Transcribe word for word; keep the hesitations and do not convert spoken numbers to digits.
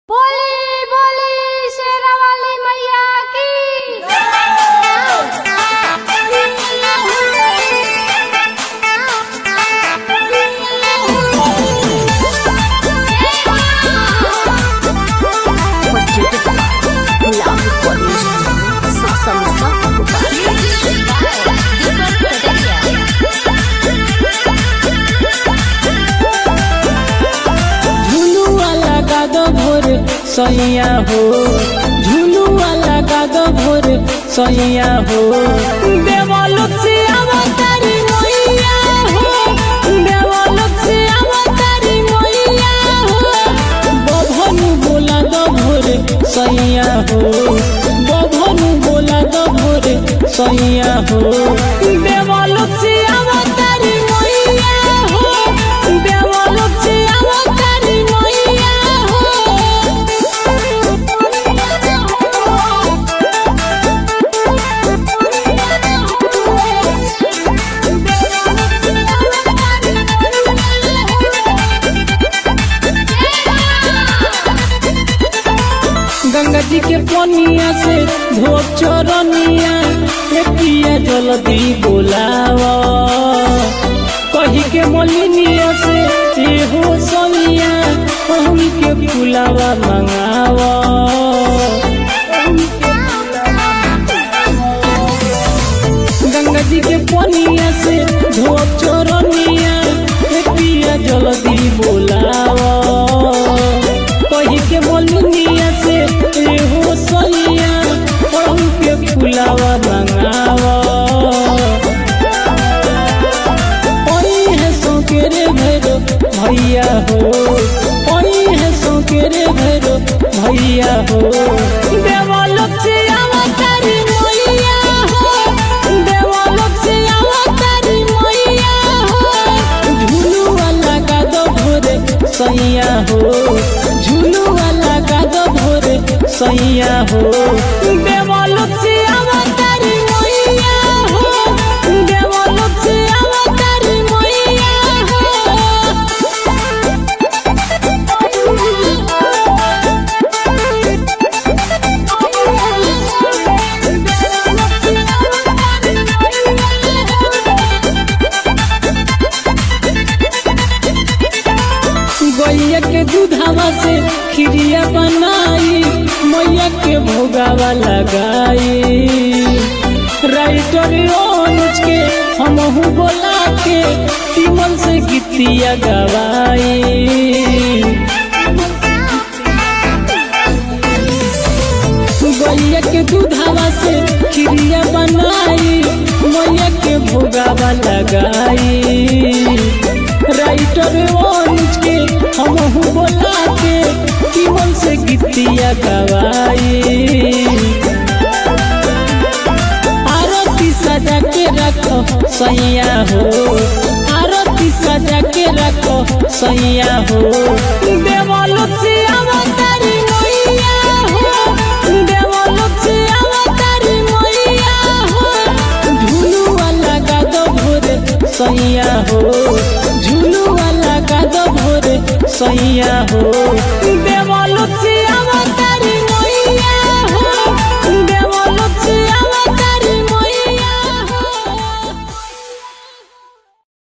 बोली बोली शेरावाली मैया की सैया हो झुलुआ लगा दो भोर सैया हो देवलोक से अवतारी मैया हो देवलोक से अवतारी मैया हो बभनु बोला दो भोर सैया हो बभनु बोला दो भोर सैया हो देवलोक से अवतारी मैया हो देवलोक से अवतारी मैया गंगा जी के पनिया से धो चरनिया पिया जल्दी बोलावा कही के मलिनिया से हो सनिया हम के फुलावा मंगावा गंगा जी के पनिया से धो चरनिया पिया जल्दी बोलावा कही के मलिनिया से हो सैया हम के फुलावा मंगावा ओई है सोकेरे भैरो भैया हो ओई है सोकेरे भैरो भैया हो देवलोक से अवतारी मैया हो देवलोक से अवतारी मैया हो झुलुआ लगा दो भोरे सैया हो झुलुआ लगा दो भोरे सैया हो देवलोक से अवतारी मैया हो देवलोक से अवतारी मैया गैया के दूधावा से खिरिया बनाई मैया के भोगावा लगाई राइटर अनुज के हमहू बोला के तिमन से गीतिया गवाई गैया के दूधावा से खिरिया बनाई मैया के भोगावा लगाई राइटर अनुज के हमहू बोला के तिमन से गीतिया गवाई आरती सजा के रखो सैया हो आरती सजा के रखो सैया हो